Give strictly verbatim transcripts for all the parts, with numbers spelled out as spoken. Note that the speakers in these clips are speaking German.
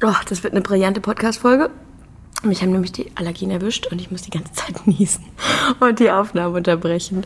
Oh, das wird eine brillante Podcast-Folge. Mich haben nämlich die Allergien erwischt und ich muss die ganze Zeit niesen und die Aufnahme unterbrechen.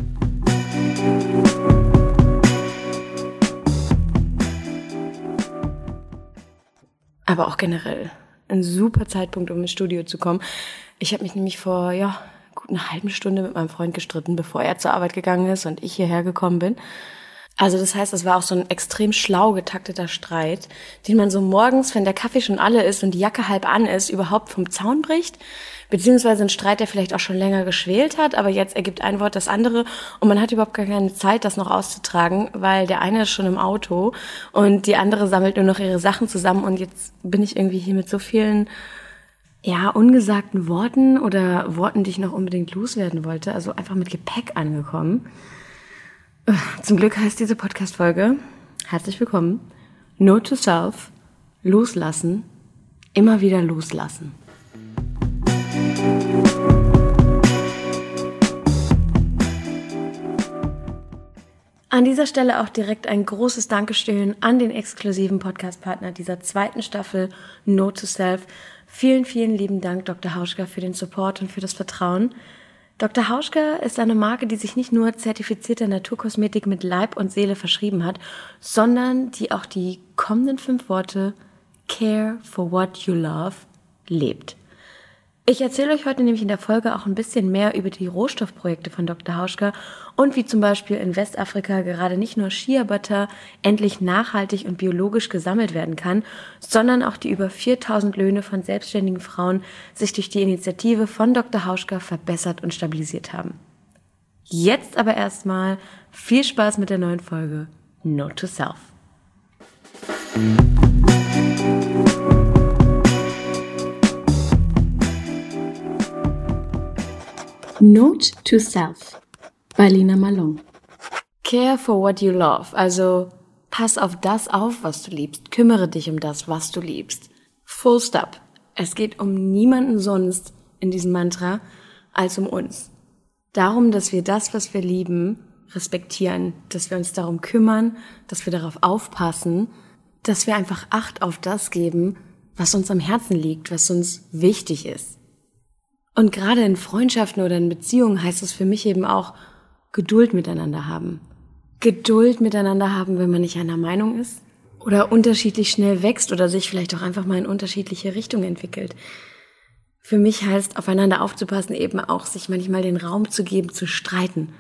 Aber auch generell ein super Zeitpunkt, um ins Studio zu kommen. Ich habe mich nämlich vor ja gut einer halben Stunde mit meinem Freund gestritten, bevor er zur Arbeit gegangen ist und ich hierher gekommen bin. Also das heißt, es war auch so ein extrem schlau getakteter Streit, den man so morgens, wenn der Kaffee schon alle ist und die Jacke halb an ist, überhaupt vom Zaun bricht. Beziehungsweise ein Streit, der vielleicht auch schon länger geschwelt hat, aber jetzt ergibt ein Wort das andere und man hat überhaupt gar keine Zeit, das noch auszutragen, weil der eine ist schon im Auto und die andere sammelt nur noch ihre Sachen zusammen und jetzt bin ich irgendwie hier mit so vielen, ja, ungesagten Worten oder Worten, die ich noch unbedingt loswerden wollte, also einfach mit Gepäck angekommen. Zum Glück heißt diese Podcast-Folge, herzlich willkommen, Note to Self, loslassen, immer wieder loslassen. An dieser Stelle auch direkt ein großes Dankeschön an den exklusiven Podcast-Partner dieser zweiten Staffel, Note to Self. Vielen, vielen lieben Dank, Doktor Hauschka, für den Support und für das Vertrauen. Doktor Hauschka ist eine Marke, die sich nicht nur zertifizierter Naturkosmetik mit Leib und Seele verschrieben hat, sondern die auch die kommenden fünf Worte Care for what you love lebt. Ich erzähle euch heute nämlich in der Folge auch ein bisschen mehr über die Rohstoffprojekte von Doktor Hauschka und wie zum Beispiel in Westafrika gerade nicht nur Shea Butter endlich nachhaltig und biologisch gesammelt werden kann, sondern auch die über viertausend Löhne von selbstständigen Frauen sich durch die Initiative von Doktor Hauschka verbessert und stabilisiert haben. Jetzt aber erstmal viel Spaß mit der neuen Folge Note to Self. Note to Self bei Lina Malone. Care for what you love, also pass auf das auf, was du liebst. Kümmere dich um das, was du liebst. Full stop. Es geht um niemanden sonst in diesem Mantra als um uns. Darum, dass wir das, was wir lieben, respektieren, dass wir uns darum kümmern, dass wir darauf aufpassen, dass wir einfach Acht auf das geben, was uns am Herzen liegt, was uns wichtig ist. Und gerade in Freundschaften oder in Beziehungen heißt es für mich eben auch Geduld miteinander haben. Geduld miteinander haben, wenn man nicht einer Meinung ist oder unterschiedlich schnell wächst oder sich vielleicht auch einfach mal in unterschiedliche Richtungen entwickelt. Für mich heißt aufeinander aufzupassen eben auch, sich manchmal den Raum zu geben, zu streiten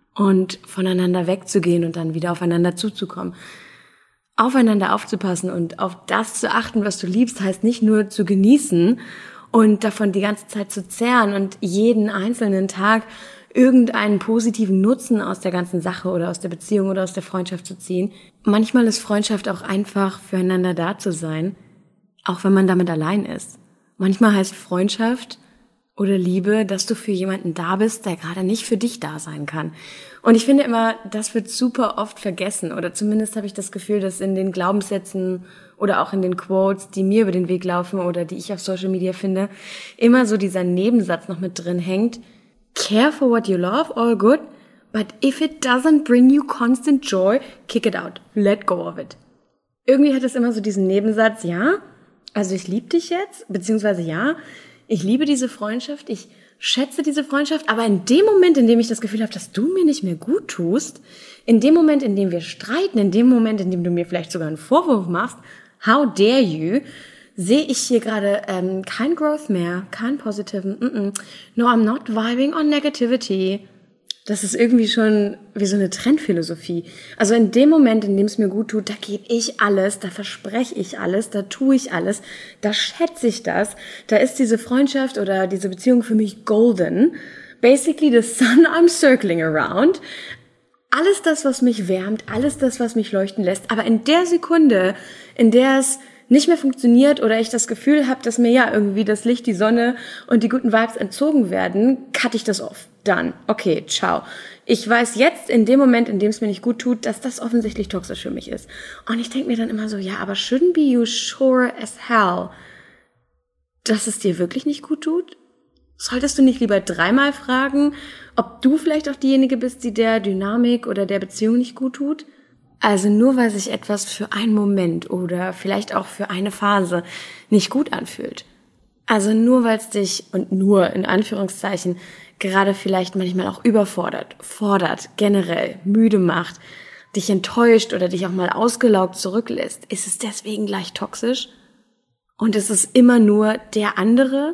und voneinander wegzugehen und dann wieder aufeinander zuzukommen. Aufeinander aufzupassen und auf das zu achten, was du liebst, heißt nicht nur zu genießen und davon die ganze Zeit zu zehren und jeden einzelnen Tag irgendeinen positiven Nutzen aus der ganzen Sache oder aus der Beziehung oder aus der Freundschaft zu ziehen. Manchmal ist Freundschaft auch einfach füreinander da zu sein, auch wenn man damit allein ist. Manchmal heißt Freundschaft oder Liebe, dass du für jemanden da bist, der gerade nicht für dich da sein kann. Und ich finde immer, das wird super oft vergessen oder zumindest habe ich das Gefühl, dass in den Glaubenssätzen oder auch in den Quotes, die mir über den Weg laufen oder die ich auf Social Media finde, immer so dieser Nebensatz noch mit drin hängt. Care for what you love, all good, but if it doesn't bring you constant joy, kick it out, let go of it. Irgendwie hat es immer so diesen Nebensatz, ja, also ich liebe dich jetzt, beziehungsweise ja, ich liebe diese Freundschaft, ich schätze diese Freundschaft, aber in dem Moment, in dem ich das Gefühl habe, dass du mir nicht mehr gut tust, in dem Moment, in dem wir streiten, in dem Moment, in dem du mir vielleicht sogar einen Vorwurf machst, how dare you, sehe ich hier gerade ähm, kein Growth mehr, kein positiven, mm-mm. No, I'm not vibing on negativity. Das ist irgendwie schon wie so eine Trendphilosophie. Also in dem Moment, in dem es mir gut tut, da gebe ich alles, da verspreche ich alles, da tue ich alles, da schätze ich das, da ist diese Freundschaft oder diese Beziehung für mich golden. Basically the sun I'm circling around. Alles das, was mich wärmt, alles das, was mich leuchten lässt. Aber in der Sekunde, in der es nicht mehr funktioniert oder ich das Gefühl habe, dass mir ja irgendwie das Licht, die Sonne und die guten Vibes entzogen werden, cutte ich das off. Dann, okay, ciao. Ich weiß jetzt in dem Moment, in dem es mir nicht gut tut, dass das offensichtlich toxisch für mich ist. Und ich denke mir dann immer so, ja, aber shouldn't be you sure as hell, dass es dir wirklich nicht gut tut? Solltest du nicht lieber dreimal fragen, ob du vielleicht auch diejenige bist, die der Dynamik oder der Beziehung nicht gut tut? Also nur weil sich etwas für einen Moment oder vielleicht auch für eine Phase nicht gut anfühlt. Also nur weil es dich, und nur in Anführungszeichen, gerade vielleicht manchmal auch überfordert, fordert, generell, müde macht, dich enttäuscht oder dich auch mal ausgelaugt zurücklässt, ist es deswegen gleich toxisch? Und ist es immer nur der andere?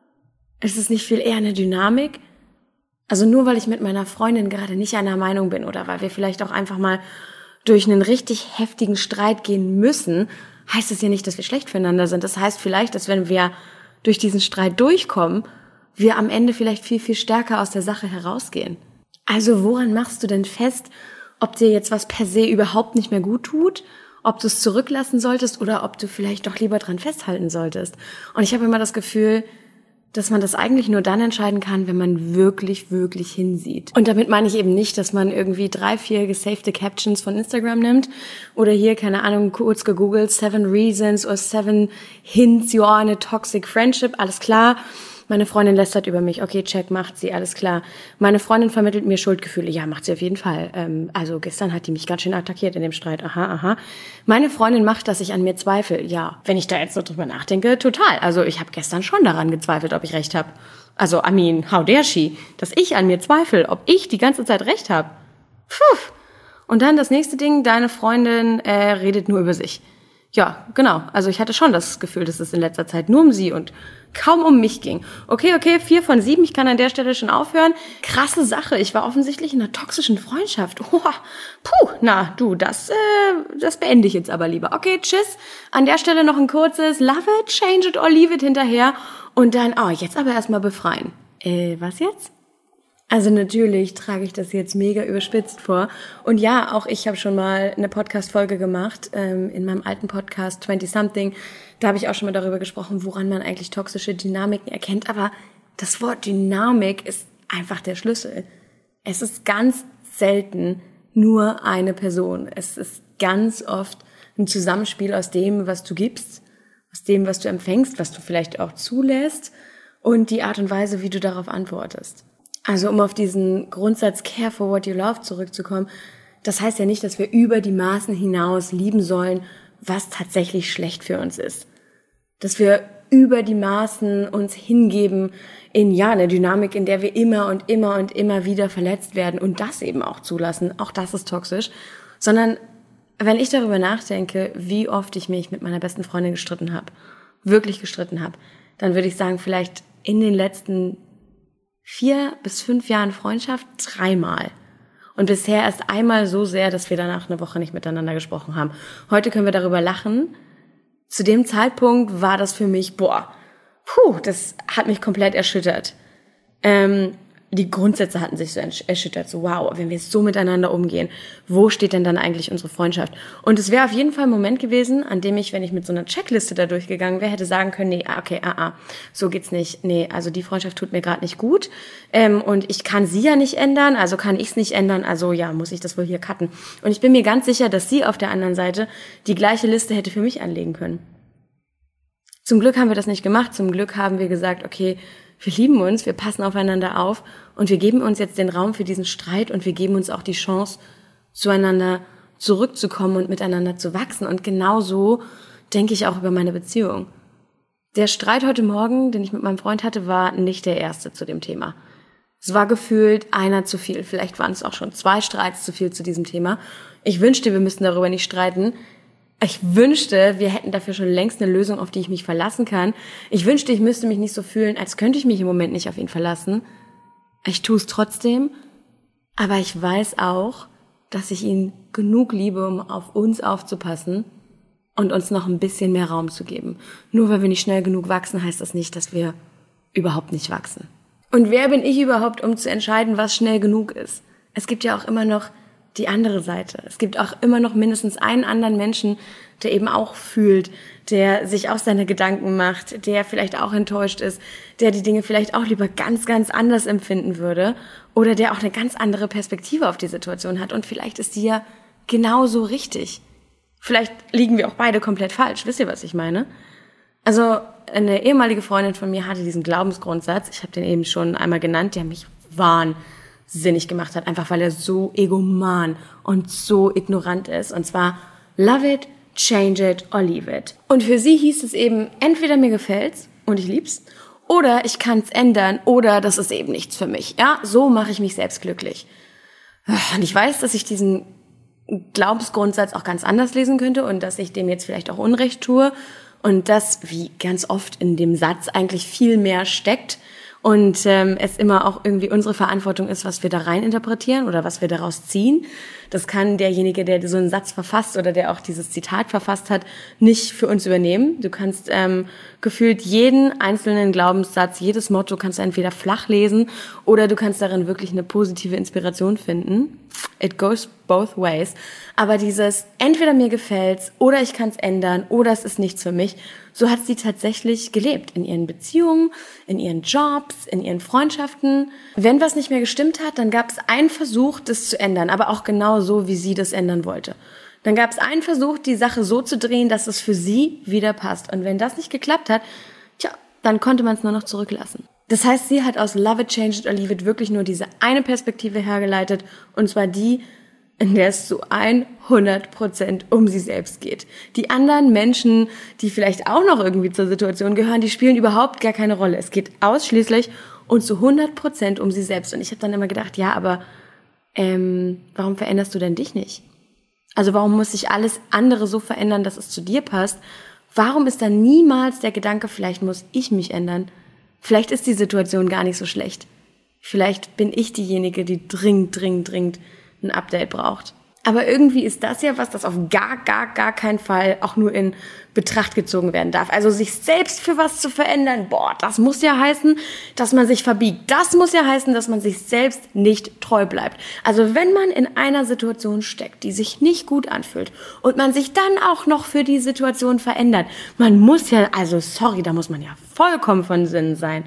Ist es nicht viel eher eine Dynamik? Also nur weil ich mit meiner Freundin gerade nicht einer Meinung bin oder weil wir vielleicht auch einfach mal durch einen richtig heftigen Streit gehen müssen, heißt es ja nicht, dass wir schlecht füreinander sind. Das heißt vielleicht, dass wenn wir durch diesen Streit durchkommen, wir am Ende vielleicht viel, viel stärker aus der Sache herausgehen. Also woran machst du denn fest, ob dir jetzt was per se überhaupt nicht mehr gut tut, ob du es zurücklassen solltest oder ob du vielleicht doch lieber dran festhalten solltest? Und ich habe immer das Gefühl, dass man das eigentlich nur dann entscheiden kann, wenn man wirklich, wirklich hinsieht. Und damit meine ich eben nicht, dass man irgendwie drei, vier gesavte Captions von Instagram nimmt oder hier, keine Ahnung, kurz gegoogelt, seven reasons or seven hints you are in a toxic friendship, alles klar. Meine Freundin lästert über mich, okay, check, macht sie, alles klar. Meine Freundin vermittelt mir Schuldgefühle, ja, macht sie auf jeden Fall. Ähm, also gestern hat die mich ganz schön attackiert in dem Streit, aha, aha. Meine Freundin macht, dass ich an mir zweifle, ja. Wenn ich da jetzt so drüber nachdenke, total. Also ich habe gestern schon daran gezweifelt, ob ich recht habe. Also, I mean, how dare she? Dass ich an mir zweifle, ob ich die ganze Zeit recht habe. Puh. Und dann das nächste Ding, deine Freundin äh, redet nur über sich. Ja, genau. Also ich hatte schon das Gefühl, dass es in letzter Zeit nur um sie und kaum um mich ging. Okay, okay, vier von sieben, ich kann an der Stelle schon aufhören. Krasse Sache, ich war offensichtlich in einer toxischen Freundschaft. Oh, puh, na du, das, äh, das beende ich jetzt aber lieber. Okay, tschüss. An der Stelle noch ein kurzes Love it, change it or leave it hinterher. Und dann, oh, jetzt aber erstmal befreien. Äh, was jetzt? Also natürlich trage ich das jetzt mega überspitzt vor. Und ja, auch ich habe schon mal eine Podcast-Folge gemacht, ähm, in meinem alten Podcast twenty something. Da habe ich auch schon mal darüber gesprochen, woran man eigentlich toxische Dynamiken erkennt. Aber das Wort Dynamik ist einfach der Schlüssel. Es ist ganz selten nur eine Person. Es ist ganz oft ein Zusammenspiel aus dem, was du gibst, aus dem, was du empfängst, was du vielleicht auch zulässt und die Art und Weise, wie du darauf antwortest. Also um auf diesen Grundsatz Care for what you love zurückzukommen, das heißt ja nicht, dass wir über die Maßen hinaus lieben sollen, was tatsächlich schlecht für uns ist. Dass wir über die Maßen uns hingeben in ja eine Dynamik, in der wir immer und immer und immer wieder verletzt werden und das eben auch zulassen, auch das ist toxisch, sondern wenn ich darüber nachdenke, wie oft ich mich mit meiner besten Freundin gestritten habe, wirklich gestritten habe, dann würde ich sagen, vielleicht in den letzten vier bis fünf Jahren Freundschaft dreimal. Und bisher erst einmal so sehr, dass wir danach eine Woche nicht miteinander gesprochen haben. Heute können wir darüber lachen. Zu dem Zeitpunkt war das für mich, boah, puh, das hat mich komplett erschüttert. Ähm, die Grundsätze hatten sich so erschüttert. So, wow, wenn wir so miteinander umgehen, wo steht denn dann eigentlich unsere Freundschaft? Und es wäre auf jeden Fall ein Moment gewesen, an dem ich, wenn ich mit so einer Checkliste da durchgegangen wäre, hätte sagen können, nee, okay, ah, ah, so geht's nicht. Nee, also die Freundschaft tut mir gerade nicht gut. Ähm, und ich kann sie ja nicht ändern, also kann ich's nicht ändern, also ja, muss ich das wohl hier cutten. Und ich bin mir ganz sicher, dass sie auf der anderen Seite die gleiche Liste hätte für mich anlegen können. Zum Glück haben wir das nicht gemacht. Zum Glück haben wir gesagt, okay, wir lieben uns, wir passen aufeinander auf und wir geben uns jetzt den Raum für diesen Streit und wir geben uns auch die Chance, zueinander zurückzukommen und miteinander zu wachsen. Und genau so denke ich auch über meine Beziehung. Der Streit heute Morgen, den ich mit meinem Freund hatte, war nicht der erste zu dem Thema. Es war gefühlt einer zu viel. Vielleicht waren es auch schon zwei Streits zu viel zu diesem Thema. Ich wünschte, wir müssten darüber nicht streiten. Ich wünschte, wir hätten dafür schon längst eine Lösung, auf die ich mich verlassen kann. Ich wünschte, ich müsste mich nicht so fühlen, als könnte ich mich im Moment nicht auf ihn verlassen. Ich tue es trotzdem, aber ich weiß auch, dass ich ihn genug liebe, um auf uns aufzupassen und uns noch ein bisschen mehr Raum zu geben. Nur weil wir nicht schnell genug wachsen, heißt das nicht, dass wir überhaupt nicht wachsen. Und wer bin ich überhaupt, um zu entscheiden, was schnell genug ist? Es gibt ja auch immer noch die andere Seite. Es gibt auch immer noch mindestens einen anderen Menschen, der eben auch fühlt, der sich auch seine Gedanken macht, der vielleicht auch enttäuscht ist, der die Dinge vielleicht auch lieber ganz, ganz anders empfinden würde oder der auch eine ganz andere Perspektive auf die Situation hat. Und vielleicht ist die ja genauso richtig. Vielleicht liegen wir auch beide komplett falsch. Wisst ihr, was ich meine? Also eine ehemalige Freundin von mir hatte diesen Glaubensgrundsatz, ich habe den eben schon einmal genannt, der mich wahnsinnig wahnsinnig gemacht hat, einfach weil er so egoman und so ignorant ist. Und zwar, love it, change it or leave it. Und für sie hieß es eben, entweder mir gefällt's und ich lieb's, oder ich kann's ändern, oder das ist eben nichts für mich. Ja, so mache ich mich selbst glücklich. Und ich weiß, dass ich diesen Glaubensgrundsatz auch ganz anders lesen könnte und dass ich dem jetzt vielleicht auch Unrecht tue und dass, wie ganz oft in dem Satz, eigentlich viel mehr steckt und ähm, es immer auch irgendwie unsere Verantwortung ist, was wir da rein interpretieren oder was wir daraus ziehen. Das kann derjenige, der so einen Satz verfasst oder der auch dieses Zitat verfasst hat, nicht für uns übernehmen. Du kannst ähm, gefühlt jeden einzelnen Glaubenssatz, jedes Motto kannst du entweder flach lesen oder du kannst darin wirklich eine positive Inspiration finden. It goes both ways. Aber dieses, entweder mir gefällt's oder ich kann's ändern oder es ist nichts für mich, so hat sie tatsächlich gelebt in ihren Beziehungen, in ihren Jobs, in ihren Freundschaften. Wenn was nicht mehr gestimmt hat, dann gab es einen Versuch, das zu ändern, aber auch genau so, wie sie das ändern wollte. Dann gab es einen Versuch, die Sache so zu drehen, dass es für sie wieder passt. Und wenn das nicht geklappt hat, tja, dann konnte man es nur noch zurücklassen. Das heißt, sie hat aus Love it, change it or leave it wirklich nur diese eine Perspektive hergeleitet, und zwar die, in der es zu hundert Prozent um sie selbst geht. Die anderen Menschen, die vielleicht auch noch irgendwie zur Situation gehören, die spielen überhaupt gar keine Rolle. Es geht ausschließlich und zu hundert Prozent um sie selbst. Und ich habe dann immer gedacht, ja, aber ähm, warum veränderst du denn dich nicht? Also warum muss sich alles andere so verändern, dass es zu dir passt? Warum ist dann niemals der Gedanke, vielleicht muss ich mich ändern? Vielleicht ist die Situation gar nicht so schlecht. Vielleicht bin ich diejenige, die dringend, dringend, dringend ein Update braucht. Aber irgendwie ist das ja was, das auf gar, gar, gar keinen Fall auch nur in Betracht gezogen werden darf. Also sich selbst für was zu verändern, boah, das muss ja heißen, dass man sich verbiegt. Das muss ja heißen, dass man sich selbst nicht treu bleibt. Also wenn man in einer Situation steckt, die sich nicht gut anfühlt und man sich dann auch noch für die Situation verändert, man muss ja, also sorry, da muss man ja vollkommen von Sinnen sein.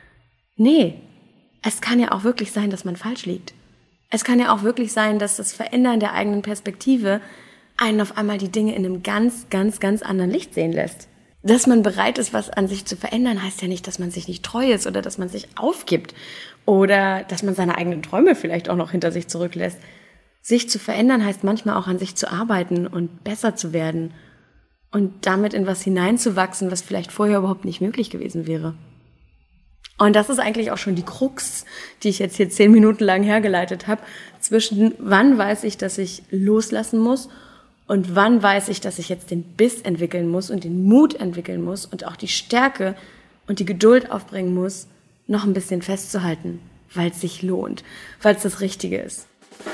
Nee, es kann ja auch wirklich sein, dass man falsch liegt. Es kann ja auch wirklich sein, dass das Verändern der eigenen Perspektive einen auf einmal die Dinge in einem ganz, ganz, ganz anderen Licht sehen lässt. Dass man bereit ist, was an sich zu verändern, heißt ja nicht, dass man sich nicht treu ist oder dass man sich aufgibt oder dass man seine eigenen Träume vielleicht auch noch hinter sich zurücklässt. Sich zu verändern heißt manchmal auch an sich zu arbeiten und besser zu werden und damit in was hineinzuwachsen, was vielleicht vorher überhaupt nicht möglich gewesen wäre. Und das ist eigentlich auch schon die Krux, die ich jetzt hier zehn Minuten lang hergeleitet habe, zwischen wann weiß ich, dass ich loslassen muss und wann weiß ich, dass ich jetzt den Biss entwickeln muss und den Mut entwickeln muss und auch die Stärke und die Geduld aufbringen muss, noch ein bisschen festzuhalten, weil es sich lohnt, weil es das Richtige ist.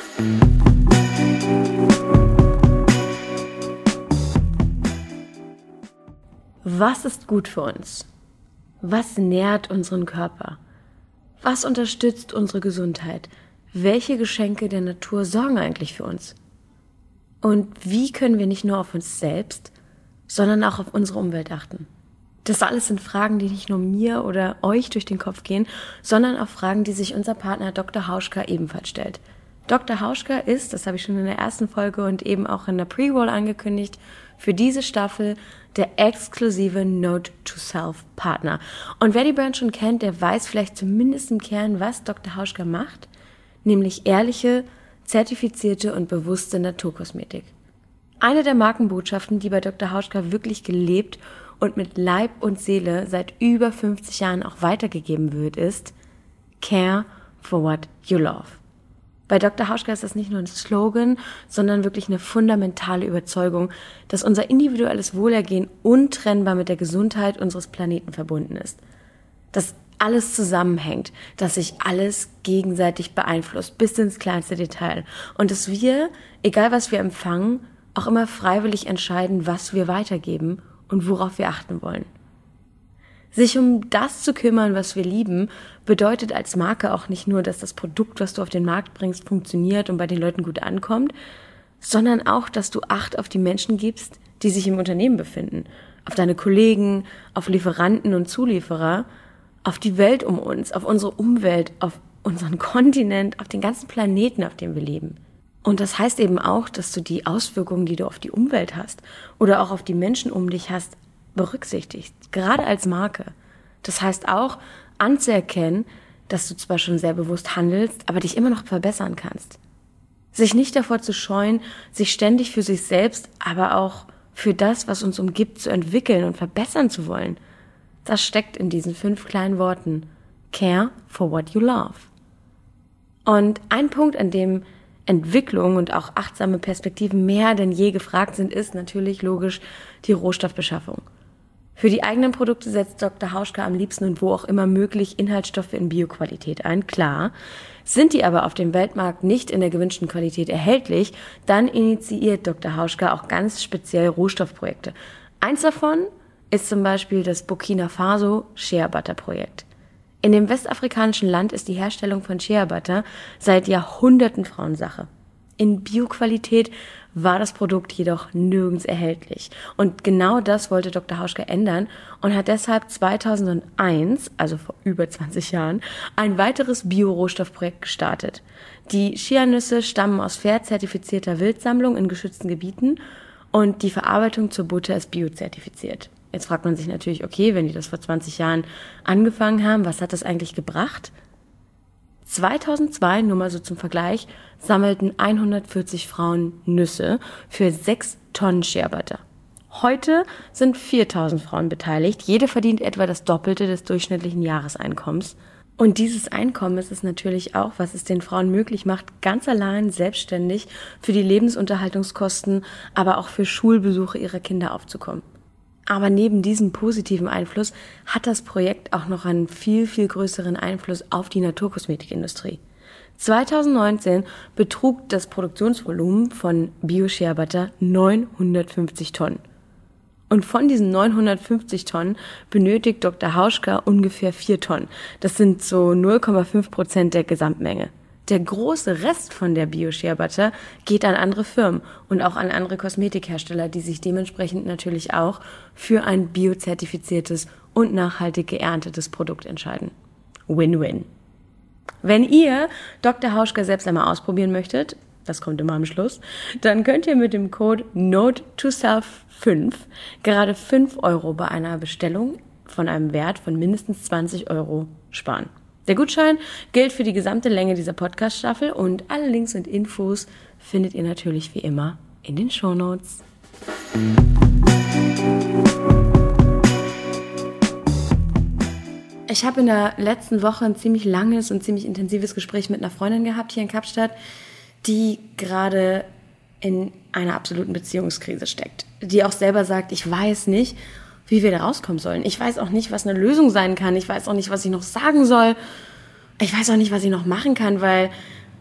Was ist gut für uns? Was nährt unseren Körper? Was unterstützt unsere Gesundheit? Welche Geschenke der Natur sorgen eigentlich für uns? Und wie können wir nicht nur auf uns selbst, sondern auch auf unsere Umwelt achten? Das alles sind Fragen, die nicht nur mir oder euch durch den Kopf gehen, sondern auch Fragen, die sich unser Partner Doktor Hauschka ebenfalls stellt. Doktor Hauschka ist, das habe ich schon in der ersten Folge und eben auch in der Pre-Roll angekündigt, für diese Staffel der exklusive Note-to-Self-Partner. Und wer die Brand schon kennt, der weiß vielleicht zumindest im Kern, was Doktor Hauschka macht, nämlich ehrliche, zertifizierte und bewusste Naturkosmetik. Eine der Markenbotschaften, die bei Doktor Hauschka wirklich gelebt und mit Leib und Seele seit über fünfzig Jahren auch weitergegeben wird, ist Care for what you love. Bei Doktor Hauschka ist das nicht nur ein Slogan, sondern wirklich eine fundamentale Überzeugung, dass unser individuelles Wohlergehen untrennbar mit der Gesundheit unseres Planeten verbunden ist. Dass alles zusammenhängt, dass sich alles gegenseitig beeinflusst, bis ins kleinste Detail. Und dass wir, egal was wir empfangen, auch immer freiwillig entscheiden, was wir weitergeben und worauf wir achten wollen. Sich um das zu kümmern, was wir lieben, bedeutet als Marke auch nicht nur, dass das Produkt, was du auf den Markt bringst, funktioniert und bei den Leuten gut ankommt, sondern auch, dass du Acht auf die Menschen gibst, die sich im Unternehmen befinden, auf deine Kollegen, auf Lieferanten und Zulieferer, auf die Welt um uns, auf unsere Umwelt, auf unseren Kontinent, auf den ganzen Planeten, auf dem wir leben. Und das heißt eben auch, dass du die Auswirkungen, die du auf die Umwelt hast oder auch auf die Menschen um dich hast, berücksichtigst, gerade als Marke. Das heißt auch anzuerkennen, dass du zwar schon sehr bewusst handelst, aber dich immer noch verbessern kannst. Sich nicht davor zu scheuen, sich ständig für sich selbst, aber auch für das, was uns umgibt, zu entwickeln und verbessern zu wollen. Das steckt in diesen fünf kleinen Worten. Care for what you love. Und ein Punkt, an dem Entwicklung und auch achtsame Perspektiven mehr denn je gefragt sind, ist natürlich logisch die Rohstoffbeschaffung. Für die eigenen Produkte setzt Doktor Hauschka am liebsten und wo auch immer möglich Inhaltsstoffe in Bioqualität ein, klar. Sind die aber auf dem Weltmarkt nicht in der gewünschten Qualität erhältlich, dann initiiert Doktor Hauschka auch ganz speziell Rohstoffprojekte. Eins davon ist zum Beispiel das Burkina Faso Shea Butter Projekt. In dem westafrikanischen Land ist die Herstellung von Shea Butter seit Jahrhunderten Frauensache. In Bioqualität war das Produkt jedoch nirgends erhältlich. Und genau das wollte Doktor Hauschka ändern und hat deshalb zweitausendeins, also vor über zwanzig Jahren, ein weiteres Bio-Rohstoffprojekt gestartet. Die Shea-Nüsse stammen aus fair zertifizierter Wildsammlung in geschützten Gebieten und die Verarbeitung zur Butter ist biozertifiziert. Jetzt fragt man sich natürlich, okay, wenn die das vor zwanzig Jahren angefangen haben, was hat das eigentlich gebracht? zweitausendzwei, nur mal so zum Vergleich, sammelten hundertvierzig Frauen Nüsse für sechs Tonnen Shea Butter. Heute sind viertausend Frauen beteiligt. Jede verdient etwa das Doppelte des durchschnittlichen Jahreseinkommens. Und dieses Einkommen ist es natürlich auch, was es den Frauen möglich macht, ganz allein selbstständig für die Lebensunterhaltungskosten, aber auch für Schulbesuche ihrer Kinder aufzukommen. Aber neben diesem positiven Einfluss hat das Projekt auch noch einen viel, viel größeren Einfluss auf die Naturkosmetikindustrie. zweitausendneunzehn betrug das Produktionsvolumen von Bio-Shea Butter neunhundertfünfzig Tonnen. Und von diesen neunhundertfünfzig Tonnen benötigt Doktor Hauschka ungefähr vier Tonnen. Das sind so null Komma fünf Prozent der Gesamtmenge. Der große Rest von der Bio-Shea Butter geht an andere Firmen und auch an andere Kosmetikhersteller, die sich dementsprechend natürlich auch für ein biozertifiziertes und nachhaltig geerntetes Produkt entscheiden. Win-win. Wenn ihr Doktor Hauschka selbst einmal ausprobieren möchtet, das kommt immer am Schluss, dann könnt ihr mit dem Code Note to Self fünf gerade fünf Euro bei einer Bestellung von einem Wert von mindestens zwanzig Euro sparen. Der Gutschein gilt für die gesamte Länge dieser Podcast-Staffel und alle Links und Infos findet ihr natürlich wie immer in den Shownotes. Ich habe in der letzten Woche ein ziemlich langes und ziemlich intensives Gespräch mit einer Freundin gehabt hier in Kapstadt, die gerade in einer absoluten Beziehungskrise steckt. Die auch selber sagt, ich weiß nicht, wie wir da rauskommen sollen. Ich weiß auch nicht, was eine Lösung sein kann. Ich weiß auch nicht, was ich noch sagen soll. Ich weiß auch nicht, was ich noch machen kann, weil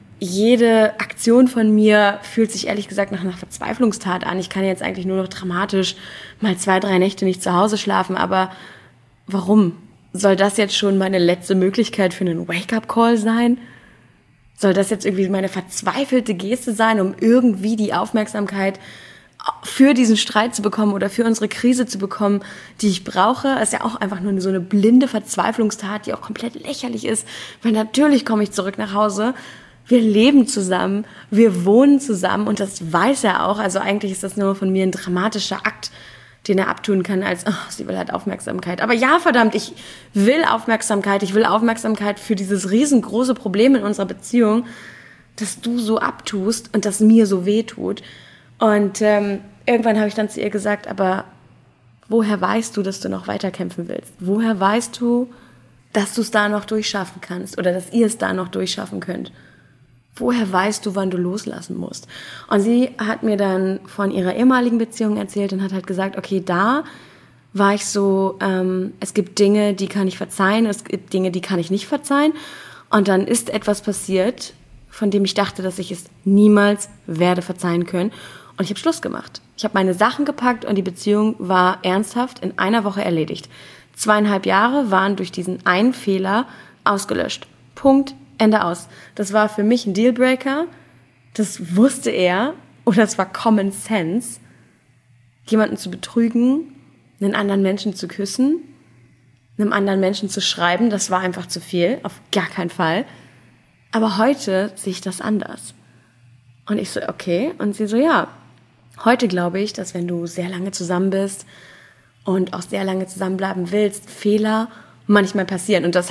jede Aktion von mir fühlt sich ehrlich gesagt nach einer Verzweiflungstat an. Ich kann jetzt eigentlich nur noch dramatisch mal zwei, drei Nächte nicht zu Hause schlafen. Aber warum? Soll das jetzt schon meine letzte Möglichkeit für einen Wake-up-Call sein? Soll das jetzt irgendwie meine verzweifelte Geste sein, um irgendwie die Aufmerksamkeit für diesen Streit zu bekommen oder für unsere Krise zu bekommen, die ich brauche? Das ist ja auch einfach nur so eine blinde Verzweiflungstat, die auch komplett lächerlich ist, weil natürlich komme ich zurück nach Hause, wir leben zusammen, wir wohnen zusammen und das weiß er auch, also eigentlich ist das nur von mir ein dramatischer Akt, den er abtun kann als, oh, sie will halt Aufmerksamkeit. Aber ja, verdammt, ich will Aufmerksamkeit, ich will Aufmerksamkeit für dieses riesengroße Problem in unserer Beziehung, das du so abtust und das mir so weh tut. Und ähm, irgendwann habe ich dann zu ihr gesagt, aber woher weißt du, dass du noch weiterkämpfen willst? Woher weißt du, dass du es da noch durchschaffen kannst oder dass ihr es da noch durchschaffen könnt? Woher weißt du, wann du loslassen musst? Und sie hat mir dann von ihrer ehemaligen Beziehung erzählt und hat halt gesagt, okay, da war ich so, ähm, es gibt Dinge, die kann ich verzeihen, es gibt Dinge, die kann ich nicht verzeihen. Und dann ist etwas passiert, von dem ich dachte, dass ich es niemals werde verzeihen können. Und ich habe Schluss gemacht. Ich habe meine Sachen gepackt und die Beziehung war ernsthaft in einer Woche erledigt. Zweieinhalb Jahre waren durch diesen einen Fehler ausgelöscht. Punkt, Ende aus. Das war für mich ein Dealbreaker. Das wusste er. Oder es war Common Sense, jemanden zu betrügen, einen anderen Menschen zu küssen, einem anderen Menschen zu schreiben. Das war einfach zu viel. Auf gar keinen Fall. Aber heute sehe ich das anders. Und ich so, okay. Und sie so, ja. Heute glaube ich, dass wenn du sehr lange zusammen bist und auch sehr lange zusammenbleiben willst, Fehler manchmal passieren. Und das heißt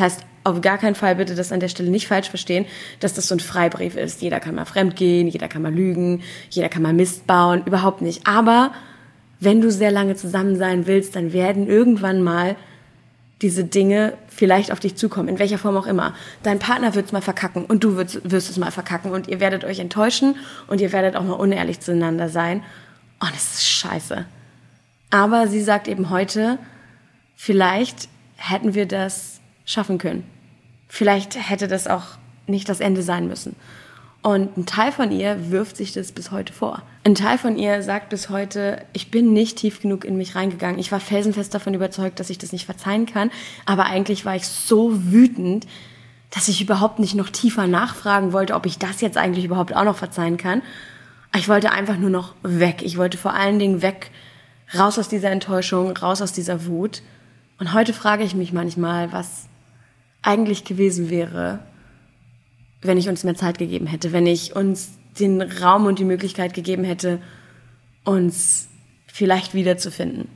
auf gar keinen Fall bitte das an der Stelle nicht falsch verstehen, dass das so ein Freibrief ist. Jeder kann mal fremdgehen, jeder kann mal lügen, jeder kann mal Mist bauen, überhaupt nicht. Aber wenn du sehr lange zusammen sein willst, dann werden irgendwann mal diese Dinge vielleicht auf dich zukommen, in welcher Form auch immer. Dein Partner wird es mal verkacken und du wirst, wirst es mal verkacken und ihr werdet euch enttäuschen und ihr werdet auch mal unehrlich zueinander sein. Und es ist scheiße. Aber sie sagt eben heute, vielleicht hätten wir das schaffen können. Vielleicht hätte das auch nicht das Ende sein müssen. Und ein Teil von ihr wirft sich das bis heute vor. Ein Teil von ihr sagt bis heute, ich bin nicht tief genug in mich reingegangen. Ich war felsenfest davon überzeugt, dass ich das nicht verzeihen kann. Aber eigentlich war ich so wütend, dass ich überhaupt nicht noch tiefer nachfragen wollte, ob ich das jetzt eigentlich überhaupt auch noch verzeihen kann. Ich wollte einfach nur noch weg. Ich wollte vor allen Dingen weg, raus aus dieser Enttäuschung, raus aus dieser Wut. Und heute frage ich mich manchmal, was eigentlich gewesen wäre, wenn ich uns mehr Zeit gegeben hätte, wenn ich uns den Raum und die Möglichkeit gegeben hätte, uns vielleicht wiederzufinden.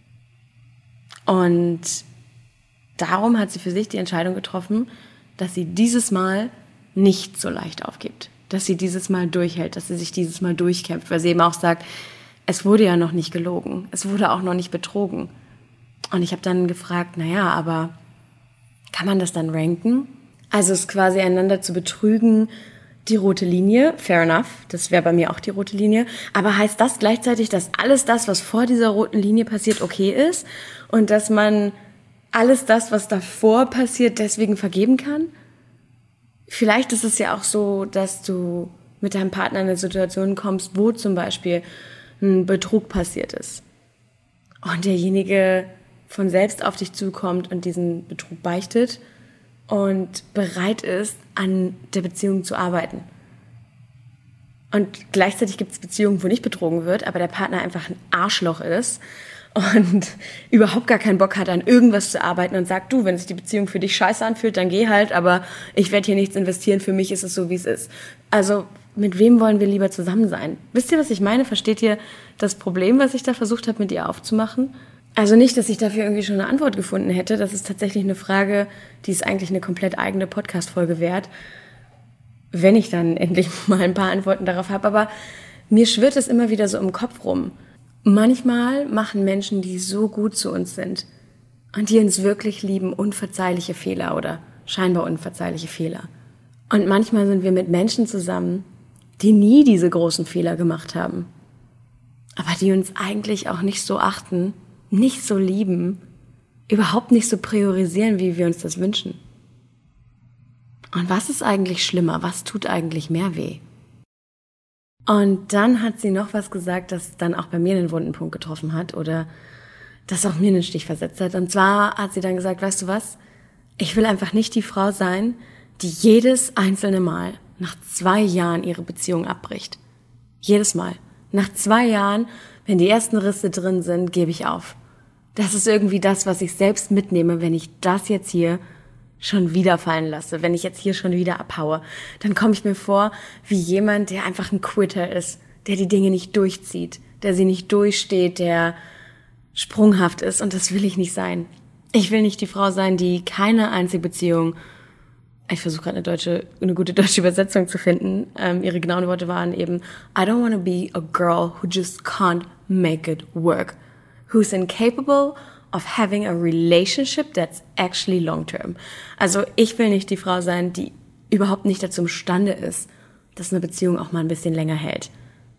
Und darum hat sie für sich die Entscheidung getroffen, dass sie dieses Mal nicht so leicht aufgibt, dass sie dieses Mal durchhält, dass sie sich dieses Mal durchkämpft, weil sie eben auch sagt, es wurde ja noch nicht gelogen, es wurde auch noch nicht betrogen. Und ich habe dann gefragt, naja, aber kann man das dann ranken? Also es quasi einander zu betrügen, die rote Linie, fair enough, das wäre bei mir auch die rote Linie, aber heißt das gleichzeitig, dass alles das, was vor dieser roten Linie passiert, okay ist und dass man alles das, was davor passiert, deswegen vergeben kann? Vielleicht ist es ja auch so, dass du mit deinem Partner in eine Situation kommst, wo zum Beispiel ein Betrug passiert ist und derjenige von selbst auf dich zukommt und diesen Betrug beichtet und bereit ist, an der Beziehung zu arbeiten. Und gleichzeitig gibt es Beziehungen, wo nicht betrogen wird, aber der Partner einfach ein Arschloch ist und überhaupt gar keinen Bock hat, an irgendwas zu arbeiten und sagt, du, wenn sich die Beziehung für dich scheiße anfühlt, dann geh halt, aber ich werde hier nichts investieren, für mich ist es so, wie es ist. Also mit wem wollen wir lieber zusammen sein? Wisst ihr, was ich meine? Versteht ihr das Problem, was ich da versucht habe, mit ihr aufzumachen? Also nicht, dass ich dafür irgendwie schon eine Antwort gefunden hätte. Das ist tatsächlich eine Frage, die ist eigentlich eine komplett eigene Podcast-Folge wert, wenn ich dann endlich mal ein paar Antworten darauf habe. Aber mir schwirrt es immer wieder so im Kopf rum. Manchmal machen Menschen, die so gut zu uns sind und die uns wirklich lieben, unverzeihliche Fehler oder scheinbar unverzeihliche Fehler. Und manchmal sind wir mit Menschen zusammen, die nie diese großen Fehler gemacht haben, aber die uns eigentlich auch nicht so achten, nicht so lieben, überhaupt nicht so priorisieren, wie wir uns das wünschen. Und was ist eigentlich schlimmer? Was tut eigentlich mehr weh? Und dann hat sie noch was gesagt, das dann auch bei mir einen wunden Punkt getroffen hat oder das auch mir einen Stich versetzt hat. Und zwar hat sie dann gesagt, weißt du was? Ich will einfach nicht die Frau sein, die jedes einzelne Mal nach zwei Jahren ihre Beziehung abbricht. Jedes Mal. Nach zwei Jahren, wenn die ersten Risse drin sind, gebe ich auf. Das ist irgendwie das, was ich selbst mitnehme, wenn ich das jetzt hier schon wieder fallen lasse, wenn ich jetzt hier schon wieder abhaue. Dann komme ich mir vor wie jemand, der einfach ein Quitter ist, der die Dinge nicht durchzieht, der sie nicht durchsteht, der sprunghaft ist, und das will ich nicht sein. Ich will nicht die Frau sein, die keine einzige Beziehung, ich versuche gerade eine deutsche, eine gute deutsche Übersetzung zu finden, ähm, ihre genauen Worte waren eben, I don't want to be a girl who just can't make it work, who's incapable of having a relationship that's actually long-term. Also ich will nicht die Frau sein, die überhaupt nicht dazu imstande ist, dass eine Beziehung auch mal ein bisschen länger hält.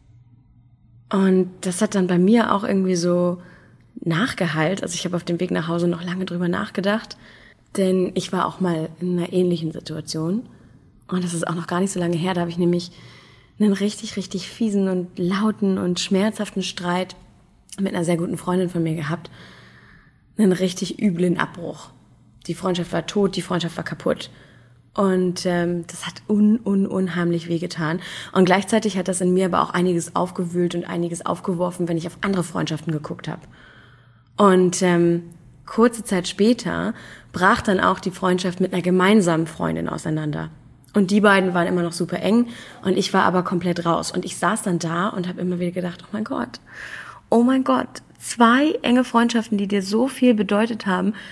Und das hat dann bei mir auch irgendwie so nachgehalt. Also ich habe auf dem Weg nach Hause noch lange drüber nachgedacht, denn ich war auch mal in einer ähnlichen Situation. Und das ist auch noch gar nicht so lange her. Da habe ich nämlich einen richtig, richtig fiesen und lauten und schmerzhaften Streit mit einer sehr guten Freundin von mir gehabt. Einen richtig üblen Abbruch. Die Freundschaft war tot, die Freundschaft war kaputt. Und ähm, das hat un, un, unheimlich wehgetan. Und gleichzeitig hat das in mir aber auch einiges aufgewühlt und einiges aufgeworfen, wenn ich auf andere Freundschaften geguckt habe. Und ähm, kurze Zeit später brach dann auch die Freundschaft mit einer gemeinsamen Freundin auseinander. Und die beiden waren immer noch super eng und ich war aber komplett raus. Und ich saß dann da und habe immer wieder gedacht, oh mein Gott, oh mein Gott, zwei enge Freundschaften, die dir so viel bedeutet haben,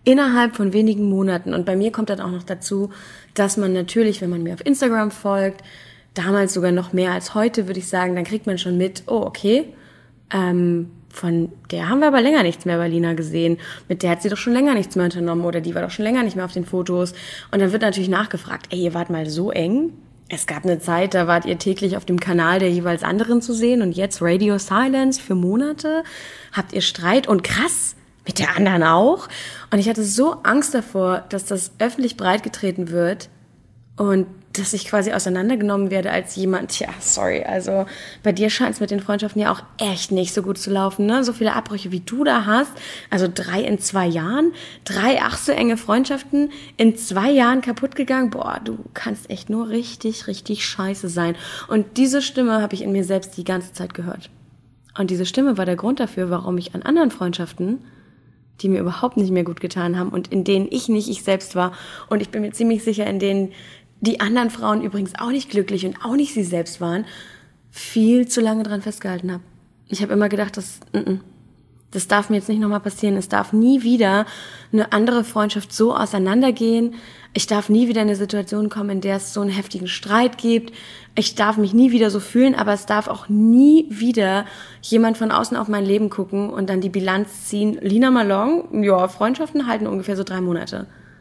innerhalb von wenigen Monaten. Und bei mir kommt dann auch noch dazu, dass man natürlich, wenn man mir auf Instagram folgt, damals sogar noch mehr als heute, würde ich sagen, dann kriegt man schon mit, oh, okay, ähm, von der haben wir aber länger nichts mehr bei Lina gesehen. Mit der hat sie doch schon länger nichts mehr unternommen oder die war doch schon länger nicht mehr auf den Fotos. Und dann wird natürlich nachgefragt, ey, ihr wart mal so eng? Es gab eine Zeit, da wart ihr täglich auf dem Kanal der jeweils anderen zu sehen und jetzt Radio Silence für Monate. Habt ihr Streit und krass, mit der anderen auch? Und ich hatte so Angst davor, dass das öffentlich breitgetreten wird und dass ich quasi auseinandergenommen werde als jemand, tja, sorry, also bei dir scheint es mit den Freundschaften ja auch echt nicht so gut zu laufen, ne? So viele Abbrüche, wie du da hast, also drei in zwei Jahren, drei ach so enge Freundschaften in zwei Jahren kaputt gegangen, boah, du kannst echt nur richtig, richtig scheiße sein. Und diese Stimme habe ich in mir selbst die ganze Zeit gehört. Und diese Stimme war der Grund dafür, warum ich an anderen Freundschaften, die mir überhaupt nicht mehr gut getan haben und in denen ich nicht ich selbst war und ich bin mir ziemlich sicher, in denen die anderen Frauen übrigens auch nicht glücklich und auch nicht sie selbst waren, viel zu lange dran festgehalten habe. Ich habe immer gedacht, das, n-n, das darf mir jetzt nicht nochmal passieren. Es darf nie wieder eine andere Freundschaft so auseinandergehen. Ich darf nie wieder in eine Situation kommen, in der es so einen heftigen Streit gibt. Ich darf mich nie wieder so fühlen, aber es darf auch nie wieder jemand von außen auf mein Leben gucken und dann die Bilanz ziehen. Lina Malong, ja, Freundschaften halten ungefähr so drei Monate.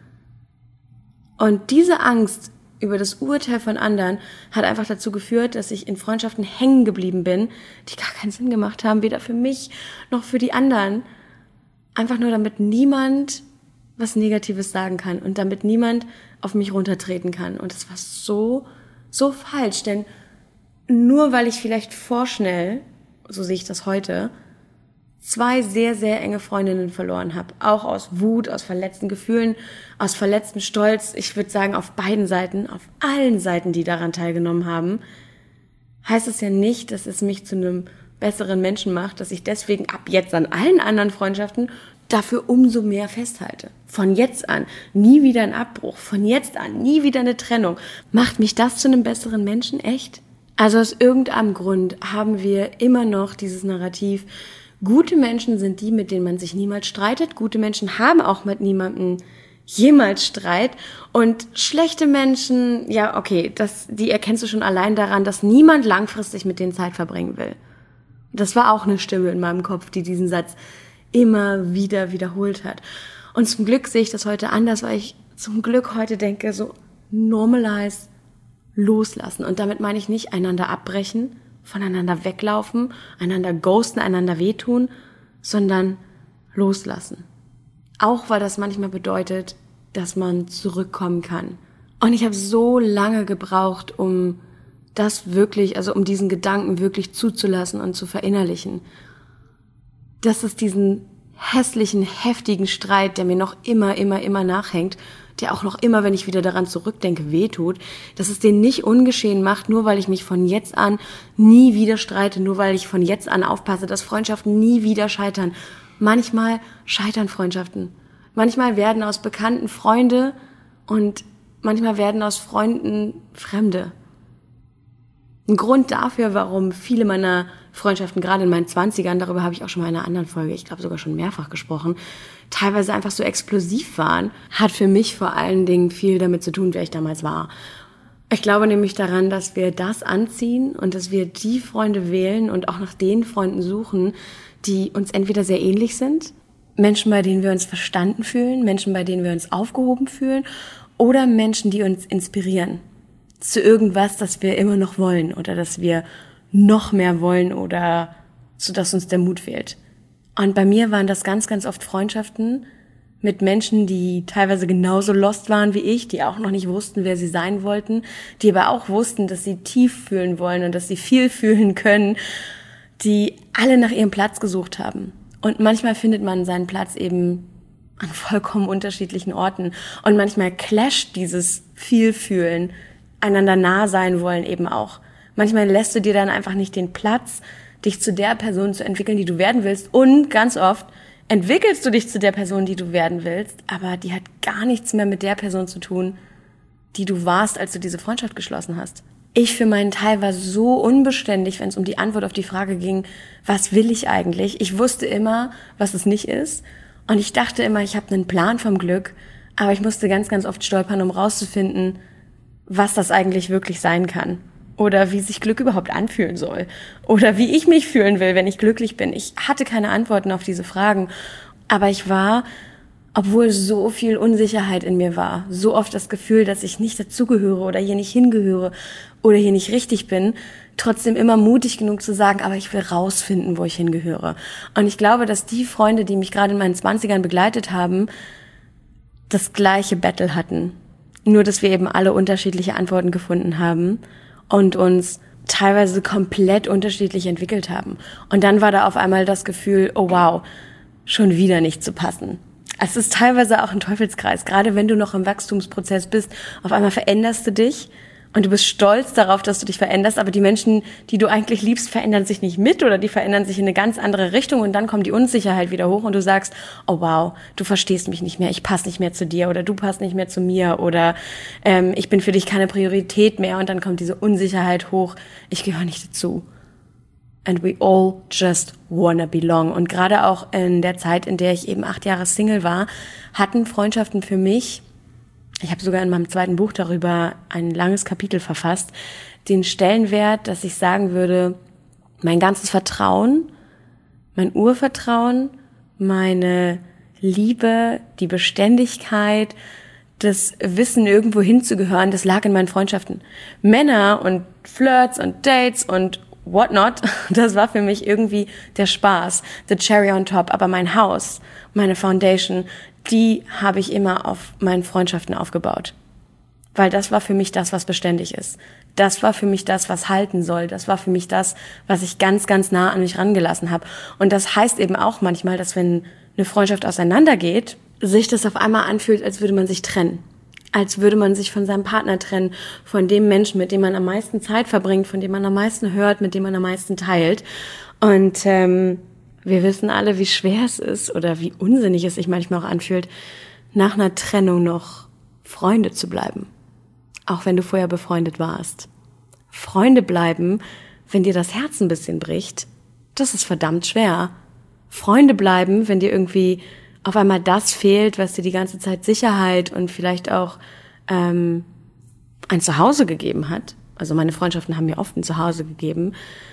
Und diese Angst über das Urteil von anderen hat einfach dazu geführt, dass ich in Freundschaften hängen geblieben bin, die gar keinen Sinn gemacht haben, weder für mich noch für die anderen. Einfach nur, damit niemand was Negatives sagen kann und damit niemand auf mich runtertreten kann. Und das war so, so falsch, denn nur weil ich vielleicht vorschnell, so sehe ich das heute, zwei sehr, sehr enge Freundinnen verloren habe. Auch aus Wut, aus verletzten Gefühlen, aus verletztem Stolz. Ich würde sagen, auf beiden Seiten, auf allen Seiten, die daran teilgenommen haben, heißt es ja nicht, dass es mich zu einem besseren Menschen macht, dass ich deswegen ab jetzt an allen anderen Freundschaften dafür umso mehr festhalte. Von jetzt an nie wieder ein Abbruch, von jetzt an nie wieder eine Trennung. Macht mich das zu einem besseren Menschen? Echt? Also aus irgendeinem Grund haben wir immer noch dieses Narrativ, gute Menschen sind die, mit denen man sich niemals streitet. Gute Menschen haben auch mit niemandem jemals Streit. Und schlechte Menschen, ja, okay, das, die erkennst du schon allein daran, dass niemand langfristig mit denen Zeit verbringen will. Das war auch eine Stimme in meinem Kopf, die diesen Satz immer wieder wiederholt hat. Und zum Glück sehe ich das heute anders, weil ich zum Glück heute denke, so normalize, loslassen. Und damit meine ich nicht einander abbrechen, voneinander weglaufen, einander ghosten, einander wehtun, sondern loslassen. Auch weil das manchmal bedeutet, dass man zurückkommen kann. Und ich habe so lange gebraucht, um das wirklich, also um diesen Gedanken wirklich zuzulassen und zu verinnerlichen. Dass es diesen hässlichen, heftigen Streit, der mir noch immer, immer, immer nachhängt, der auch noch immer, wenn ich wieder daran zurückdenke, wehtut, dass es den nicht ungeschehen macht, nur weil ich mich von jetzt an nie wieder streite, nur weil ich von jetzt an aufpasse, dass Freundschaften nie wieder scheitern. Manchmal scheitern Freundschaften. Manchmal werden aus Bekannten Freunde und manchmal werden aus Freunden Fremde. Ein Grund dafür, warum viele meiner Freundschaften, gerade in meinen Zwanzigern, darüber habe ich auch schon mal in einer anderen Folge, ich glaube sogar schon mehrfach gesprochen, teilweise einfach so explosiv waren, hat für mich vor allen Dingen viel damit zu tun, wer ich damals war. Ich glaube nämlich daran, dass wir das anziehen und dass wir die Freunde wählen und auch nach den Freunden suchen, die uns entweder sehr ähnlich sind, Menschen, bei denen wir uns verstanden fühlen, Menschen, bei denen wir uns aufgehoben fühlen oder Menschen, die uns inspirieren zu irgendwas, das wir immer noch wollen oder dass wir noch mehr wollen oder so, dass uns der Mut fehlt. Und bei mir waren das ganz, ganz oft Freundschaften mit Menschen, die teilweise genauso lost waren wie ich, die auch noch nicht wussten, wer sie sein wollten, die aber auch wussten, dass sie tief fühlen wollen und dass sie viel fühlen können, die alle nach ihrem Platz gesucht haben. Und manchmal findet man seinen Platz eben an vollkommen unterschiedlichen Orten. Und manchmal clasht dieses Vielfühlen, einander nah sein wollen eben auch. Manchmal lässt du dir dann einfach nicht den Platz, dich zu der Person zu entwickeln, die du werden willst. Und ganz oft entwickelst du dich zu der Person, die du werden willst, aber die hat gar nichts mehr mit der Person zu tun, die du warst, als du diese Freundschaft geschlossen hast. Ich für meinen Teil war so unbeständig, wenn es um die Antwort auf die Frage ging, was will ich eigentlich? Ich wusste immer, was es nicht ist. Und ich dachte immer, ich habe einen Plan vom Glück, aber ich musste ganz, ganz oft stolpern, um rauszufinden, was das eigentlich wirklich sein kann. Oder wie sich Glück überhaupt anfühlen soll. Oder wie ich mich fühlen will, wenn ich glücklich bin. Ich hatte keine Antworten auf diese Fragen. Aber ich war, obwohl so viel Unsicherheit in mir war, so oft das Gefühl, dass ich nicht dazugehöre oder hier nicht hingehöre oder hier nicht richtig bin, trotzdem immer mutig genug zu sagen, aber ich will rausfinden, wo ich hingehöre. Und ich glaube, dass die Freunde, die mich gerade in meinen Zwanzigern begleitet haben, das gleiche Battle hatten. Nur, dass wir eben alle unterschiedliche Antworten gefunden haben und uns teilweise komplett unterschiedlich entwickelt haben. Und dann war da auf einmal das Gefühl, oh wow, schon wieder nicht zu passen. Es ist teilweise auch ein Teufelskreis, gerade wenn du noch im Wachstumsprozess bist. Auf einmal veränderst du dich und du bist stolz darauf, dass du dich veränderst, aber die Menschen, die du eigentlich liebst, verändern sich nicht mit oder die verändern sich in eine ganz andere Richtung und dann kommt die Unsicherheit wieder hoch und du sagst, oh wow, du verstehst mich nicht mehr, ich passe nicht mehr zu dir oder du passt nicht mehr zu mir oder ähm, ich bin für dich keine Priorität mehr und dann kommt diese Unsicherheit hoch, ich gehöre nicht dazu. And we all just wanna belong. Und gerade auch in der Zeit, in der ich eben acht Jahre Single war, hatten Freundschaften für mich, ich habe sogar in meinem zweiten Buch darüber ein langes Kapitel verfasst, den Stellenwert, dass ich sagen würde, mein ganzes Vertrauen, mein Urvertrauen, meine Liebe, die Beständigkeit, das Wissen, irgendwo hinzugehören, das lag in meinen Freundschaften. Männer und Flirts und Dates und whatnot, das war für mich irgendwie der Spaß, the cherry on top, aber mein Haus, meine Foundation, die habe ich immer auf meinen Freundschaften aufgebaut. Weil das war für mich das, was beständig ist. Das war für mich das, was halten soll. Das war für mich das, was ich ganz, ganz nah an mich rangelassen habe. Und das heißt eben auch manchmal, dass wenn eine Freundschaft auseinandergeht, sich das auf einmal anfühlt, als würde man sich trennen. Als würde man sich von seinem Partner trennen, von dem Menschen, mit dem man am meisten Zeit verbringt, von dem man am meisten hört, mit dem man am meisten teilt. Und ähm, wir wissen alle, wie schwer es ist oder wie unsinnig es sich manchmal auch anfühlt, nach einer Trennung noch Freunde zu bleiben. Auch wenn du vorher befreundet warst. Freunde bleiben, wenn dir das Herz ein bisschen bricht, das ist verdammt schwer. Freunde bleiben, wenn dir irgendwie auf einmal das fehlt, was dir die ganze Zeit Sicherheit und vielleicht auch ähm, ein Zuhause gegeben hat. Also meine Freundschaften haben mir oft ein Zuhause gegeben.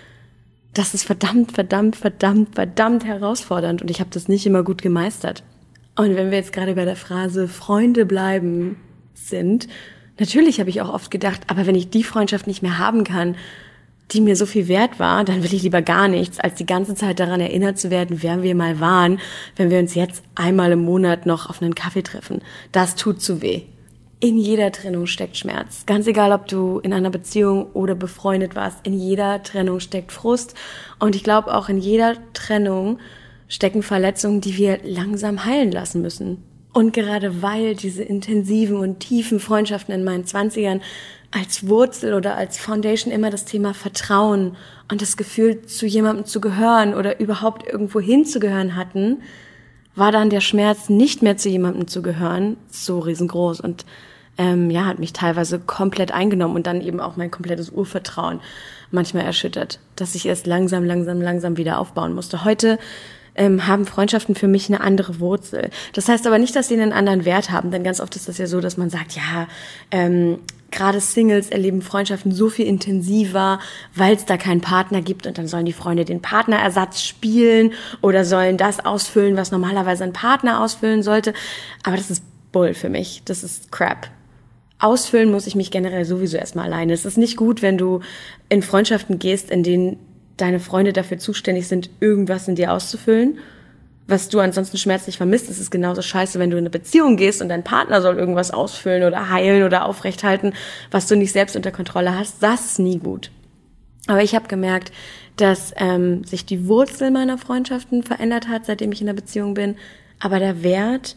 Das ist verdammt, verdammt, verdammt, verdammt herausfordernd und ich habe das nicht immer gut gemeistert. Und wenn wir jetzt gerade bei der Phrase Freunde bleiben sind, natürlich habe ich auch oft gedacht, aber wenn ich die Freundschaft nicht mehr haben kann, die mir so viel wert war, dann will ich lieber gar nichts, als die ganze Zeit daran erinnert zu werden, wer wir mal waren, wenn wir uns jetzt einmal im Monat noch auf einen Kaffee treffen. Das tut zu weh. In jeder Trennung steckt Schmerz. Ganz egal, ob du in einer Beziehung oder befreundet warst, in jeder Trennung steckt Frust. Und ich glaube, auch in jeder Trennung stecken Verletzungen, die wir langsam heilen lassen müssen. Und gerade weil diese intensiven und tiefen Freundschaften in meinen Zwanzigern als Wurzel oder als Foundation immer das Thema Vertrauen und das Gefühl, zu jemandem zu gehören oder überhaupt irgendwo hinzugehören hatten, war dann der Schmerz, nicht mehr zu jemandem zu gehören, so riesengroß und ähm, ja, hat mich teilweise komplett eingenommen und dann eben auch mein komplettes Urvertrauen manchmal erschüttert, dass ich erst langsam, langsam, langsam wieder aufbauen musste. Heute ähm, haben Freundschaften für mich eine andere Wurzel. Das heißt aber nicht, dass sie einen anderen Wert haben, denn ganz oft ist das ja so, dass man sagt, ja, ähm, gerade Singles erleben Freundschaften so viel intensiver, weil es da keinen Partner gibt und dann sollen die Freunde den Partnerersatz spielen oder sollen das ausfüllen, was normalerweise ein Partner ausfüllen sollte. Aber das ist Bull für mich. Das ist Crap. Ausfüllen muss ich mich generell sowieso erstmal alleine. Es ist nicht gut, wenn du in Freundschaften gehst, in denen deine Freunde dafür zuständig sind, irgendwas in dir auszufüllen, was du ansonsten schmerzlich vermisst. Es ist genauso scheiße, wenn du in eine Beziehung gehst und dein Partner soll irgendwas ausfüllen oder heilen oder aufrechthalten, was du nicht selbst unter Kontrolle hast. Das ist nie gut. Aber ich habe gemerkt, dass ähm, sich die Wurzel meiner Freundschaften verändert hat, seitdem ich in einer Beziehung bin, aber der Wert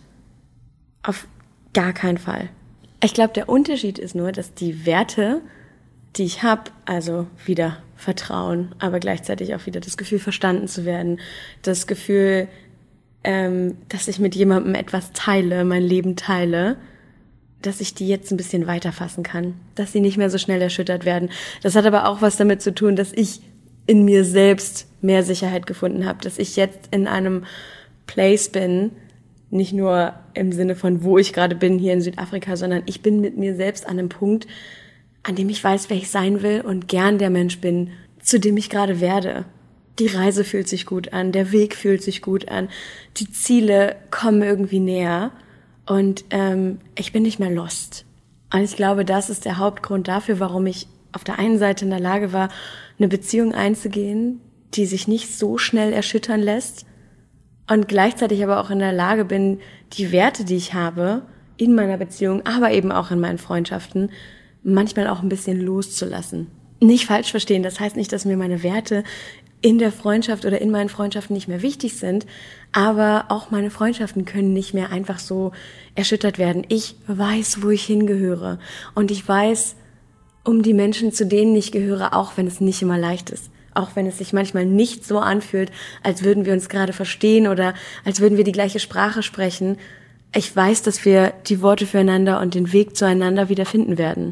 auf gar keinen Fall. Ich glaube, der Unterschied ist nur, dass die Werte, die ich habe, also wieder Vertrauen, aber gleichzeitig auch wieder das Gefühl, verstanden zu werden, das Gefühl, ähm, dass ich mit jemandem etwas teile, mein Leben teile, dass ich die jetzt ein bisschen weiter fassen kann, dass sie nicht mehr so schnell erschüttert werden. Das hat aber auch was damit zu tun, dass ich in mir selbst mehr Sicherheit gefunden habe, dass ich jetzt in einem Place bin, Nicht nur im Sinne von, wo ich gerade bin, hier in Südafrika, sondern ich bin mit mir selbst an einem Punkt, an dem ich weiß, wer ich sein will und gern der Mensch bin, zu dem ich gerade werde. Die Reise fühlt sich gut an, der Weg fühlt sich gut an, die Ziele kommen irgendwie näher und ähm, ich bin nicht mehr lost. Und ich glaube, das ist der Hauptgrund dafür, warum ich auf der einen Seite in der Lage war, eine Beziehung einzugehen, die sich nicht so schnell erschüttern lässt, und gleichzeitig aber auch in der Lage bin, die Werte, die ich habe, in meiner Beziehung, aber eben auch in meinen Freundschaften, manchmal auch ein bisschen loszulassen. Nicht falsch verstehen, das heißt nicht, dass mir meine Werte in der Freundschaft oder in meinen Freundschaften nicht mehr wichtig sind, aber auch meine Freundschaften können nicht mehr einfach so erschüttert werden. Ich weiß, wo ich hingehöre und ich weiß um die Menschen, zu denen ich gehöre, auch wenn es nicht immer leicht ist. Auch wenn es sich manchmal nicht so anfühlt, als würden wir uns gerade verstehen oder als würden wir die gleiche Sprache sprechen. Ich weiß, dass wir die Worte füreinander und den Weg zueinander wieder finden werden.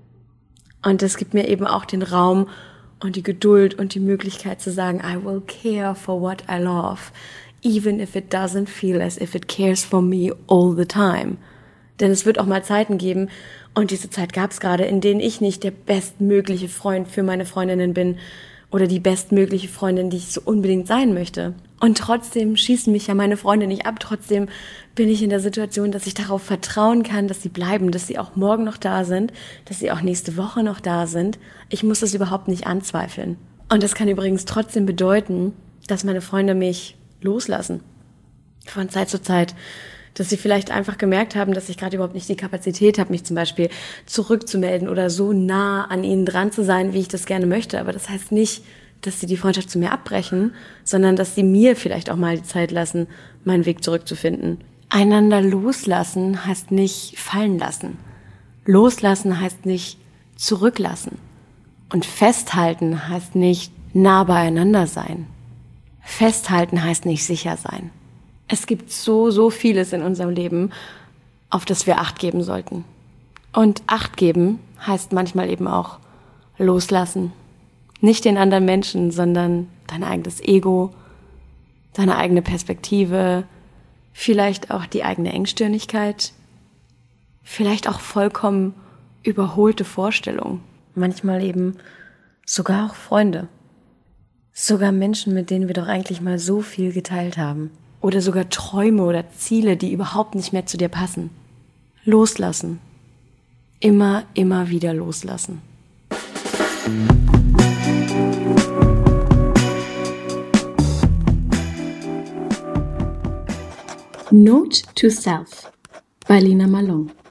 Und das gibt mir eben auch den Raum und die Geduld und die Möglichkeit zu sagen, I will care for what I love, even if it doesn't feel as if it cares for me all the time. Denn es wird auch mal Zeiten geben, und diese Zeit gab es gerade, in denen ich nicht der bestmögliche Freund für meine Freundinnen bin, oder die bestmögliche Freundin, die ich so unbedingt sein möchte. Und trotzdem schießen mich ja meine Freunde nicht ab. Trotzdem bin ich in der Situation, dass ich darauf vertrauen kann, dass sie bleiben, dass sie auch morgen noch da sind, dass sie auch nächste Woche noch da sind. Ich muss das überhaupt nicht anzweifeln. Und das kann übrigens trotzdem bedeuten, dass meine Freunde mich loslassen. Von Zeit zu Zeit. Dass sie vielleicht einfach gemerkt haben, dass ich gerade überhaupt nicht die Kapazität habe, mich zum Beispiel zurückzumelden oder so nah an ihnen dran zu sein, wie ich das gerne möchte. Aber das heißt nicht, dass sie die Freundschaft zu mir abbrechen, sondern dass sie mir vielleicht auch mal die Zeit lassen, meinen Weg zurückzufinden. Einander loslassen heißt nicht fallen lassen. Loslassen heißt nicht zurücklassen. Und festhalten heißt nicht nah beieinander sein. Festhalten heißt nicht sicher sein. Es gibt so, so vieles in unserem Leben, auf das wir Acht geben sollten. Und Acht geben heißt manchmal eben auch loslassen. Nicht den anderen Menschen, sondern dein eigenes Ego, deine eigene Perspektive, vielleicht auch die eigene Engstirnigkeit, vielleicht auch vollkommen überholte Vorstellungen. Manchmal eben sogar auch Freunde. Sogar Menschen, mit denen wir doch eigentlich mal so viel geteilt haben. Oder sogar Träume oder Ziele, die überhaupt nicht mehr zu dir passen. Loslassen. Immer, immer wieder loslassen. Note to Self bei Lina Malone.